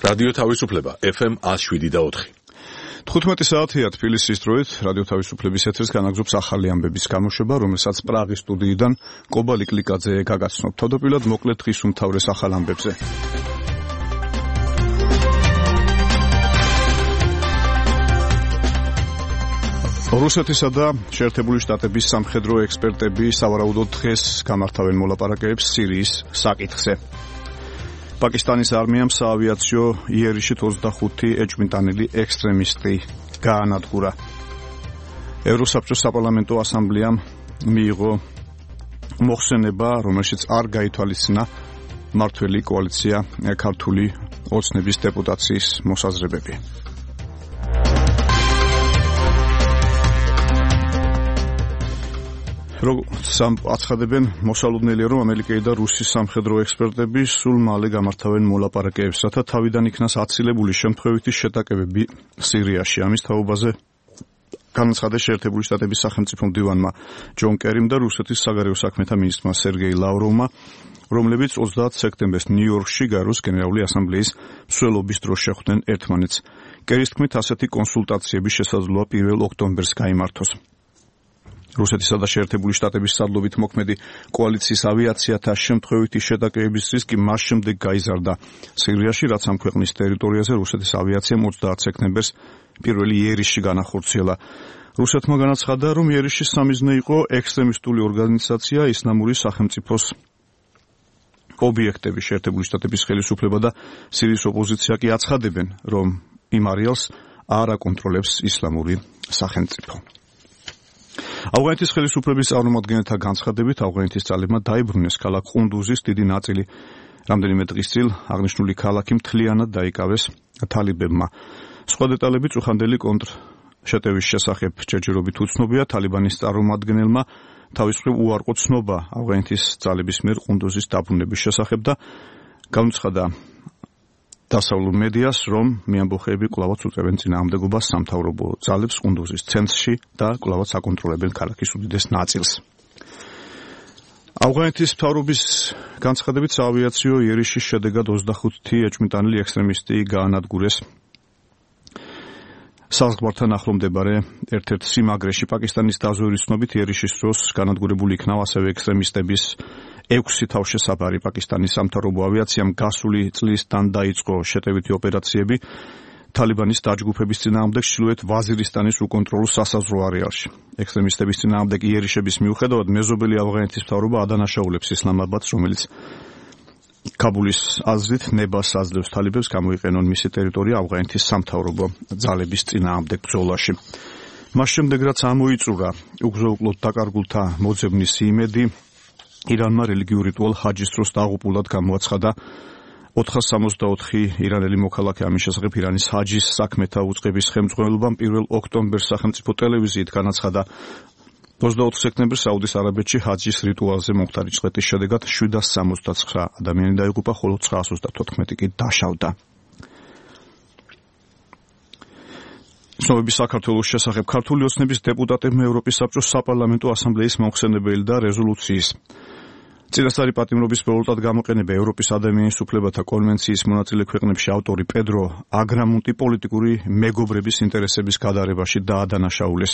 რადიო თავისუფლება FM 107.4. 15 საათია თბილისის დროით რადიო თავისუფლების ეთერს განაგზობს ახალი ამბების გამოშვება, რომელსაც პრაღის სტუდიიდან კობა ლიკლიკაძე გაგაცნობთ. თავდაპირველად მოკლედ დღის უმთავრეს ახალ ამბებზე. რუსეთისა და შეერთებული შტატების სამხედრო ექსპერტები სავარაუდოდ დღეს გამართავენ მოლაპარაკებებს სირიის საკითხზე. პაკისტანის არმიამ საავიაციო იერიშით 25 ეჭვმიტანილი ექსტრემისტი გაანადგურა. ევროსაბჭოს საპარლამენტო ასამბლეამ მიიღო მოხსენება, რომელშიც არ გაითვალისწინა მმართველი კოალიცია ქართული ოცნების დეპუტაციის მოსაზრებები. აცხადებენ მოსალოდნელია, რომ ამერიკელი და რუსის სამხედრო ექსპერტები სულ მალე გამართავენ მოლაპარაკებებს, რათა თავიდან იქნას აცილებული შემთხვევითი შეტაკებები სირიაში. ამის თაობაზე განაცხადა შეერთებული შტატების სახელმწიფო მდივანმა ჯონ კერიმ და რუსეთის საგარეო საქმეთა მინისტრმა სერგეი ლავროვმა, რომლებიც 30 სექტემბერს ნიუ-იორკში გაეროს გენერალური ასამბლეის მსვლელობის დროს შეხვდნენ ერთმანეთს. კერის თქმით, ასეთი კონსულტაციები შესაძლოა 1 ოქტომბერს გაიმართოს. რუსეთისა და შეერთებული შტატების სარდლობით მოქმედი კოალიციის ავიაციათა შემთხვევითი შეტაკებების რისკი მას შემდეგ გაიზარდა სირიაში, რაც ამ ქვეყნის ტერიტორიაზე რუსეთის ავიაციამ 30 სექტემბერს პირველი იერიში განახორციელა. რუსეთმა განაცხადა, რომ იერიშის სამიზნე იყო ექსტრემისტული ორგანიზაცია ისლამური სახელმწიფოს ობიექტები. შეერთებული შტატების ხელისუფლება და სირიის ოპოზიცია კი აცხადებენ, რომ იმ არეალს არ აკონტროლებს ისლამური სახელმწიფო. ავღანეთის ხელისუფლების წარმომადგენელთა განცხადებით, ავღანეთის ძალებმა დაიბრუნეს ქალაქ ყუნდუზის დიდი ნაწილი. რამდენიმე დღის წინ აღნიშნული ქალაქი მთლიანად დაიკავეს თალიბებმა. სხვა დეტალები წუხანდელი კონტრშეტევის შესახებ ჯერჯერობით უცნობია. თალიბანის წარმომადგენელმა თავის მხრივ უარყო ცნობა ავღანეთის ძალების მიერ ყუნდუზის დაბრუნების შესახებ და განუცხადა დასავლურ მედიას, რომ მეამბოხეები კვლავაც უწევენ წინააღმდეგობას სამთავრობო ძალებს ყუნდუზის ცენტრში და კვლავაც აკონტროლებენ ქალაქის უდიდეს ნაწილს. ავღანეთის მთავრობის განცხადებით, საავიაციო იერიშის შედეგად 25 ეჭვმიტანილი ექსტრემისტი გაანადგურეს საზღვართან ახლო მდებარე ერთ-ერთ სიმაგრეში. პაკისტანის დაზვერვის ცნობით, იერიშის დროს განადგურებული იქნა ასევე ექსტრემისტების 6 თავშესაფარი. პაკისტანის სამთავრობო ავიაციამ გასული წლისთან დაიწყო შეტევითი ოპერაციები თალიბანის დაჯგუფების წინააღმდეგ ჩრდილოეთ ვაზირისტანის უკონტროლო სასაზღვრო არეალში. ექსტრემისტების წინააღმდეგ იერიშების მიუხედავად მეზობელი ავღანეთის მთავრობა ადანაშაულებს ისლამაბადს, რომელიც კაბულის აზრით ნებას აძლევს თალიბებს გამოიყენონ მისი ტერიტორია ავღანეთის სამთავრობო ძალების წინააღმდეგ ბრძოლაში. მას შემდეგ, რაც ამოიწურა უგზო-უკლოდ დაკარგულთა მოძებნის იმედი, ირანმა რელიგიურ რიტუალ ჰაჯის დროს დაღუპულად გამოაცხადა 464 ირანელი მოქალაქე. ამის შესახებ ირანის ჰაჯის საქმეთა უწყების ხელმძღვანელობამ 1 ოქტომბერს სახელმწიფო ტელევიზიით განაცხადა, 24 სექტემბერს საუდის არაბეთში ჰაჯის რიტუალზე მომხდარი წვეთის შედეგად 769 ადამიანი დაიღუპა, ხოლო 934 კი დაშავდა. ცნობების საქართველოს შესახებ ქართული ოცნების დეპუტატებმა ევროპის საბჭოს საპარლამენტო ასამბლეის მომხსენებელი და რეზოლუციის წინასწარი პატიმრობის ბრალად გამოყენება ევროპის ადამიანის უფლებათა კონვენციის მონაწილე ქვეყნებში ავტორი პედრო აგრამუნტი პოლიტიკური მეგობრების ინტერესების გადარებაში დაადანაშაულეს.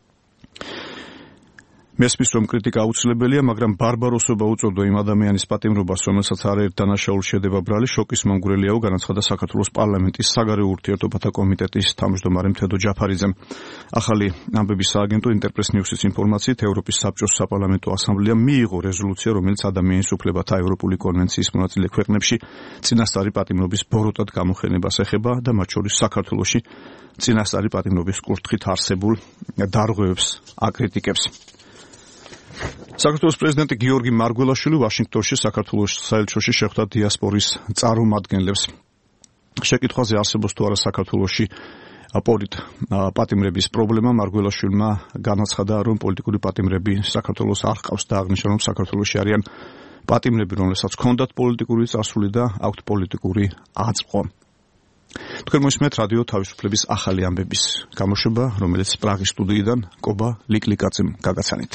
მესმის, რომ კრიტიკა აუცილებელია, მაგრამ ბარბაროსობა უწოდო იმ ადამიანის პატიმრობას, რომელსაც არაერთ დანაშაულს შედება ბრალი, შოკის მომგვრელიაო, განაცხადა საქართველოს პარლამენტის საგარეო ურთიერთობათა კომიტეტის თავმჯდომარე თედო ჯაფარიძემ. ახალი ამბების სააგენტო ინტერპრეს ნიუსის ინფორმაციით, ევროპის საბჭოს საპარლამენტო ასამბლეამ მიიღო რეზოლუცია, რომელიც ადამიანის უფლებათა ევროპული კონვენციის მონაწილე ქვეყნებში წინასწარი პატიმრობის ბოროტად გამოყენებას ეხება და მათ შორის საქართველოში წინასწარი პატიმრობის კურთხით არსებულ დარღვევებს აკრიტიკებს. საქართველოს პრეზიდენტი გიორგი მარგველაშვილი ვაშინგტონში საქართველოს საელჩოში შეხვდა დიასპორის წარმომადგენლებს. შეკითხვაზე არსებობს თუ არა საქართველოში პატიმრების პრობლემა, მარგველაშვილმა განაცხადა, რომ პოლიტიკური პატიმრები საქართველოს არ ჰყავს და აღნიშნა, რომ საქართველოში არიან პატიმრები, რომელსაც ჰქონდათ პოლიტიკური წასული და აქვთ პოლიტიკური აწმყო. თქვენ მოსმენთ რადიო თავისუფლების ახალი ამბების გამოშვება, რომელიც პრაღის სტუდიიდან კობა ლიკლიკაძემ გაგაცანით.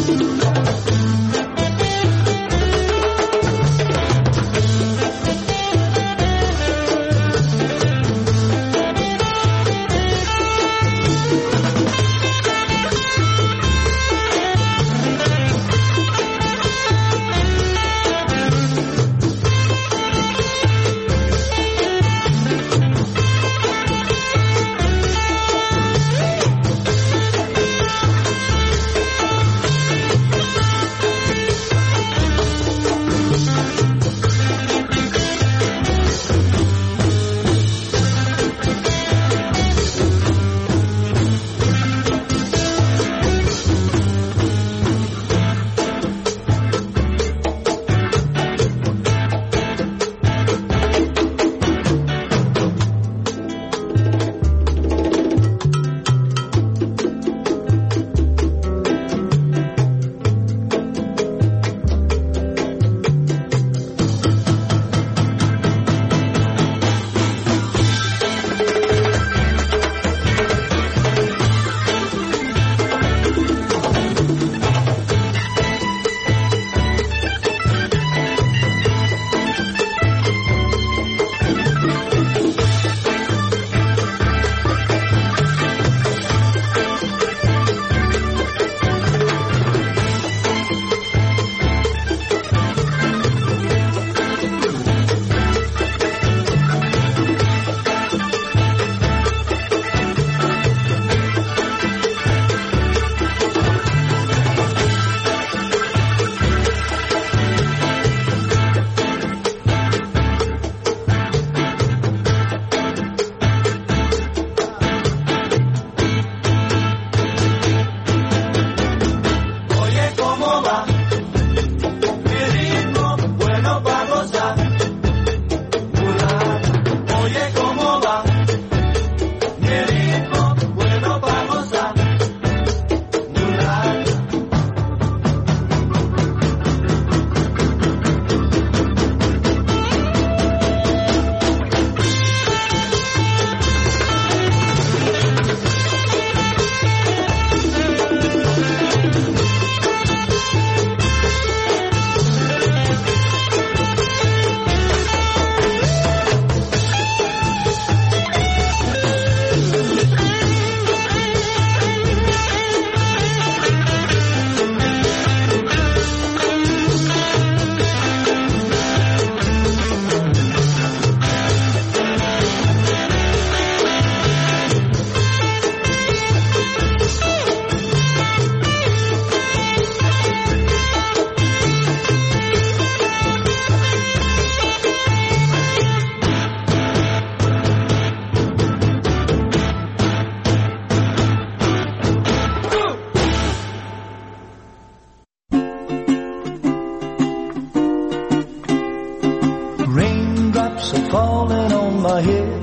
falling on my head.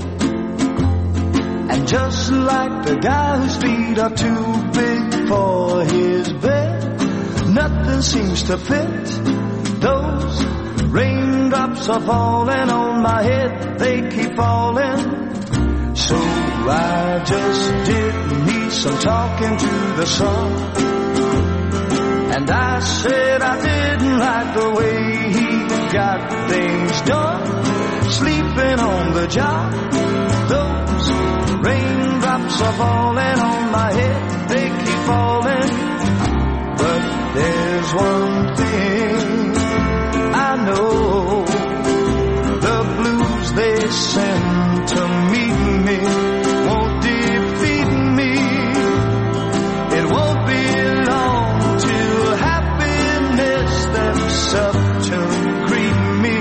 And just like the guy whose feet are too big for his bed, nothing seems to fit. Those raindrops are falling on my head, they keep falling. So I just did me some talking to the sun, and I said I didn't like the way he got things done, sleeping on the job. Those raindrops are falling on my head, they keep falling. But there's one thing I know, the blues they send to meet me won't defeat me. It won't be long till happiness steps up to greet me.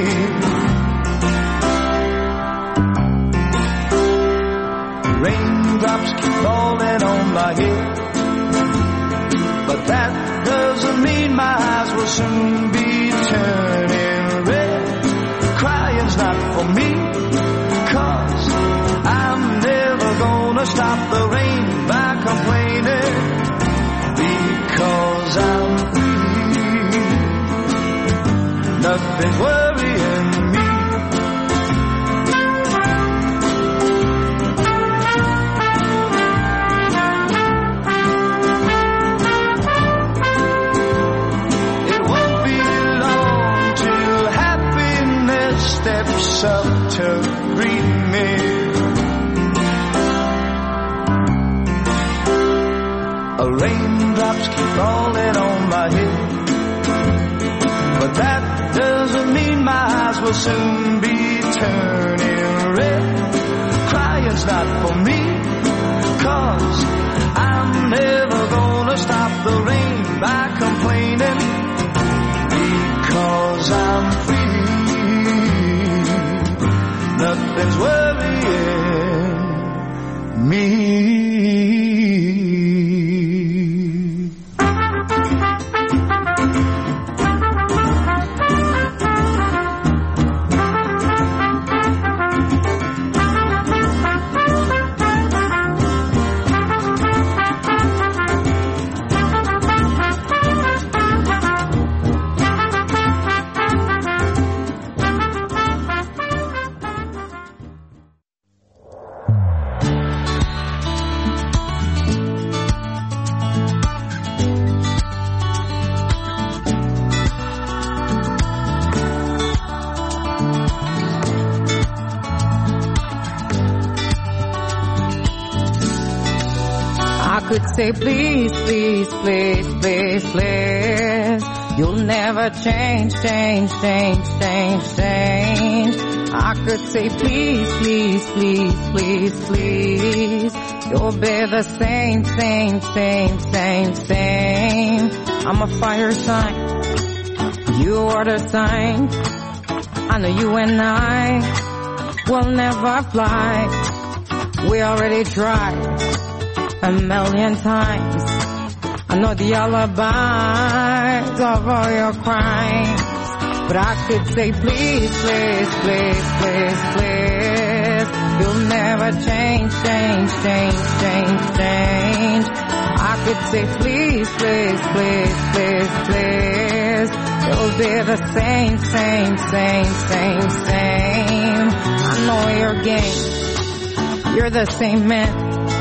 Raindrops keep falling on my head, but that doesn't mean my eyes will soon be turning red. Crying's not for me, 'cause I'm never gonna stop the rain by complaining, because I'm free. Nothing's worrying me. up to greet me. Raindrops keep falling on my head, but that doesn't mean my eyes will soon be turning red. Crying's not for me, 'cause I'm never gonna stop the rain by complaining, because I'm free. Nothing's worrying me. Say please, please, please, please, please. You'll never change, change, change, change, change. I could say please, please, please, please, please. You'll be the same, same, same, same, same. I'm a fire sign, you are the sign. I know you and I will never fly. We already tried a million times. I know the alibis of all your crimes, but I could say please, please, please, please, please. You'll never change, change, change, change, change. I could say please, please, please, please, please. You'll be the same, same, same, same, same. I know your game, you're the same man.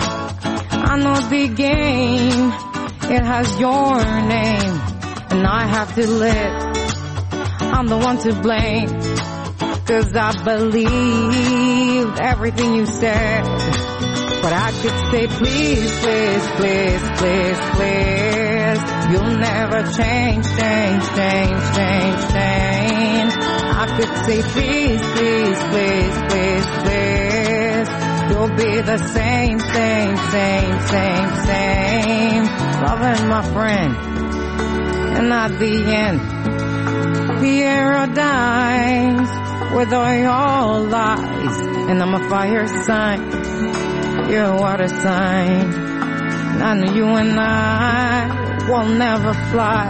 I know the game, it has your name, and I have to live. I'm the one to blame, 'cause I believed everything you said. But I could say please, please, please, please, please. You'll never change, change, change, change, change. I could say please, please, please, please, please. You'll be the same, same, same, same, same. Loving my friend, and at the end, the arrow dies with all your lies. And I'm a fire sign, you're a water sign. And I know you and I will never fly.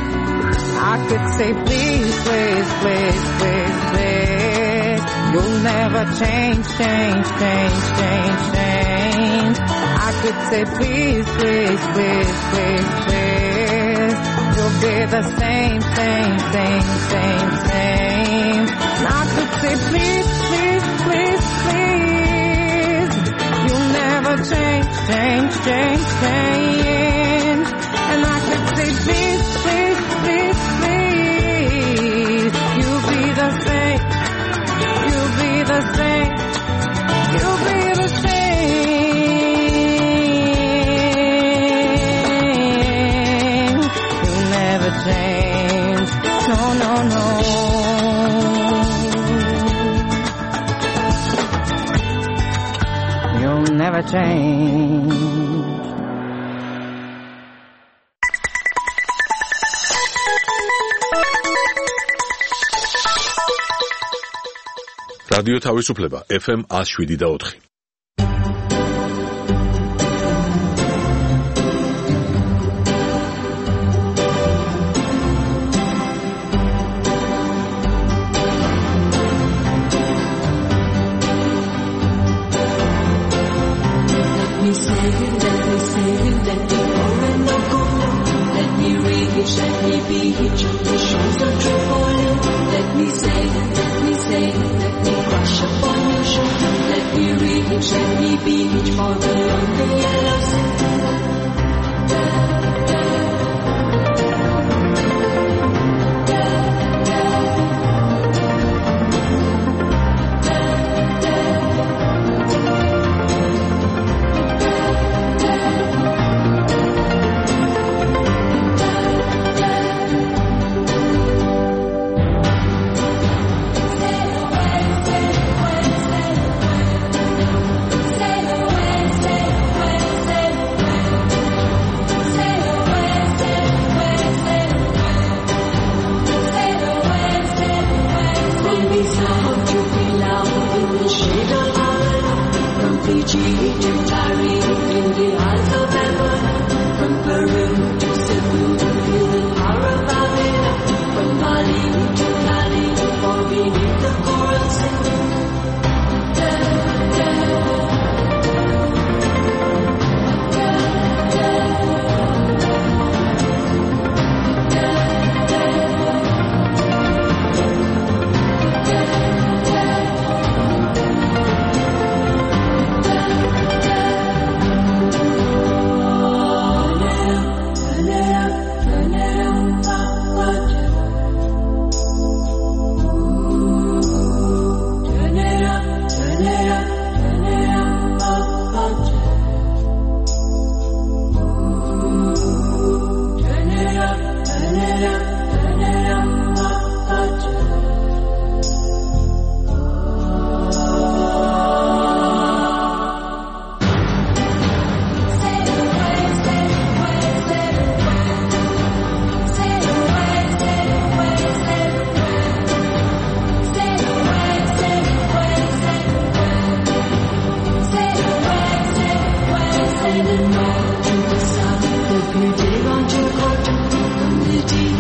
I could say please, please, please, please, please. You'll never change, change, change, change, change. I could say please, please, please, please, please. You'll be the same, same, same, same, same. And I could say please, please, please, please. You'll never change, change, change, change. And I could say please, please, please, please. You'll be the same. You'll be the same. You'll be the same. You'll never change. No, no, no. You'll never change. რადიო თავისუფლება FM 107.4.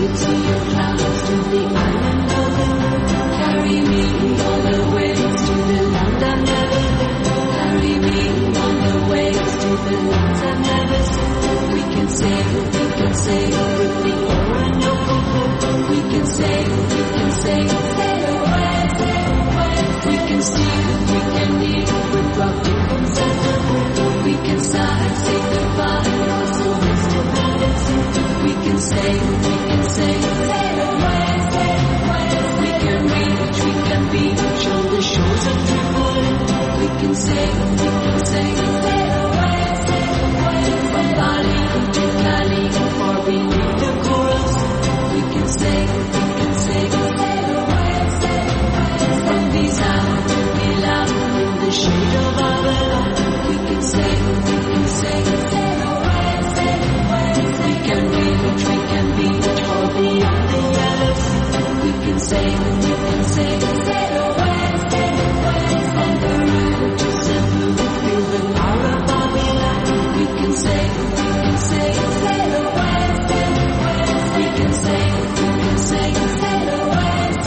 to your clouds, to the island of the moon. Carry me on the waves to the land I've never been. Carry me on the waves to the lands I've never seen. We can sail with the Orinoco. We can sail away. We can steal, we can leave with tropics and the moon. We can sigh, say goodbye, also Mr. Madison. We can sail away. We can reach, we can beach on the shores of Tripoli. We can sail away. From Bali to Cali, far beneath the corals. We can sail away. From Pisa to Milan, in the shade of Babylon. We can sail away. We can reach, we can beach far beyond the yellow sea. We can sail away. From the Rhine to Cebu, feel the power of Babylon. We can sail away. We can sail away.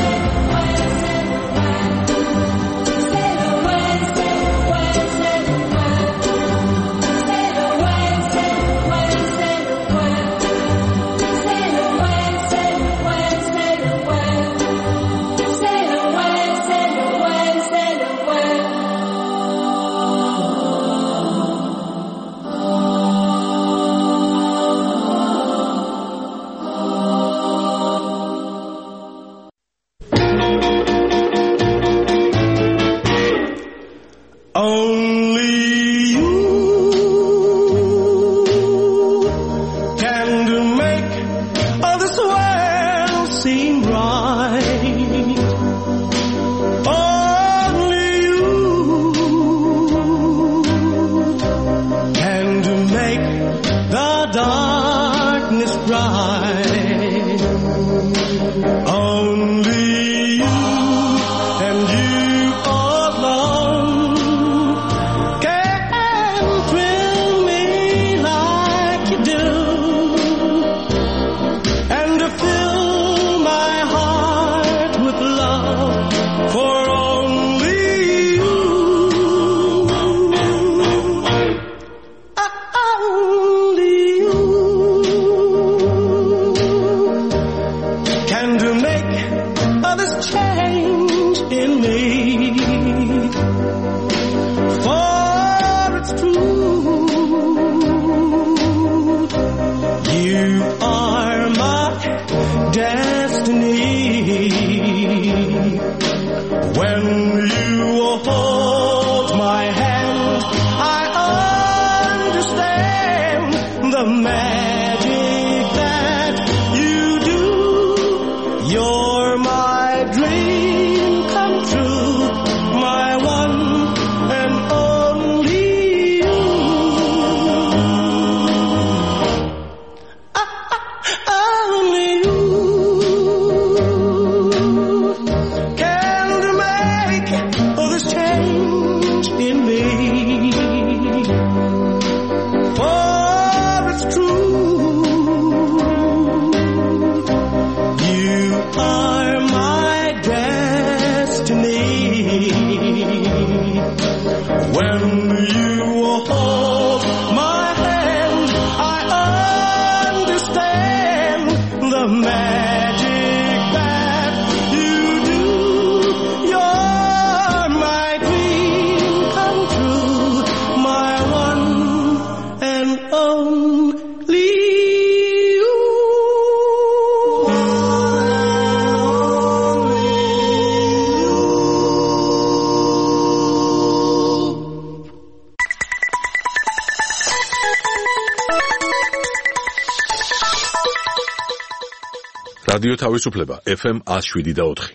რადიო თავისუფლება FM 107.4.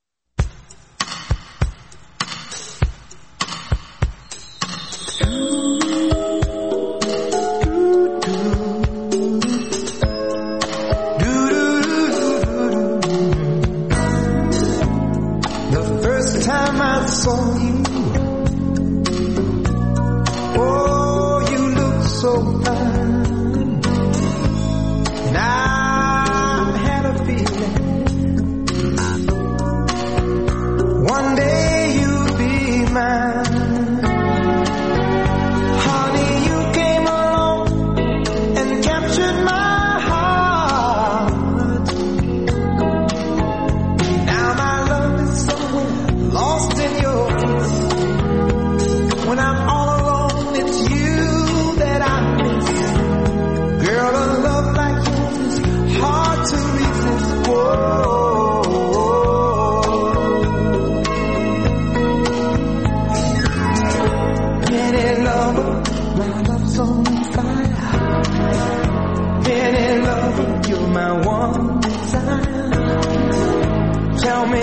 The first time I saw you, oh, you look so fine. Now I had a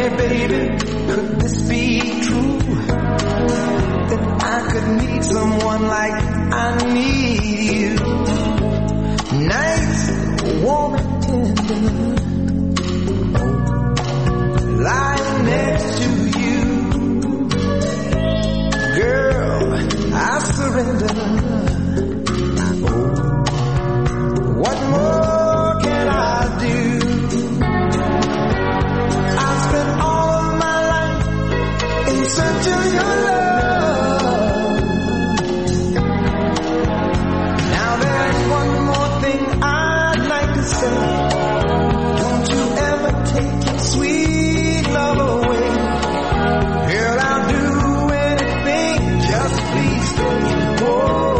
me, baby, could this be true? That I could need someone like I need you. Nights warm and tender, lying next to you. Girl, I surrender. What more can I do? I've spent all of my life in search of your love. Now there's one more thing I'd like to say. Don't you ever take your sweet love away. Girl, I'll do anything, just please stay. Oh.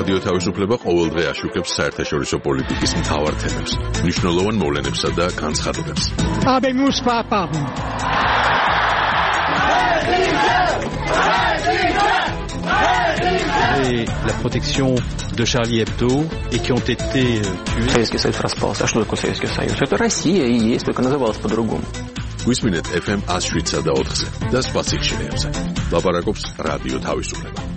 რადიო თავისუფლება ყოველდღე აშუქებს საერთაშორისო პოლიტიკის მთავარ თემებს, მნიშვნელოვან მოვლენებსა და განცხადებებს. Et la protection de Charlie Hebdo et qui ont été tués. Советский Союз распался. А что такое Советский Союз? Это Россия и есть, только называлась по-другому. გვისმინეთ FM 107 და 4-ზე და სხვა სიხშირეებზე. ლაპარაკობს რადიო თავისუფლება.